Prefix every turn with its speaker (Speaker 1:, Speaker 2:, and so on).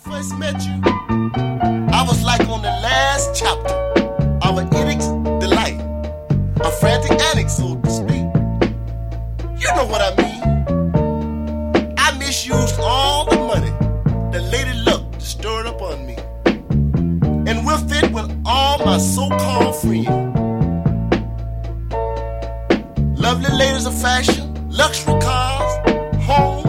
Speaker 1: first met you, I was like on the last chapter of an Edict's Delight, a frantic annex, so to speak. You know what I mean. I misused all the money that Lady Luck stirred up on me, and with it went all my so-called friends. Lovely ladies of fashion, luxury cars, homes,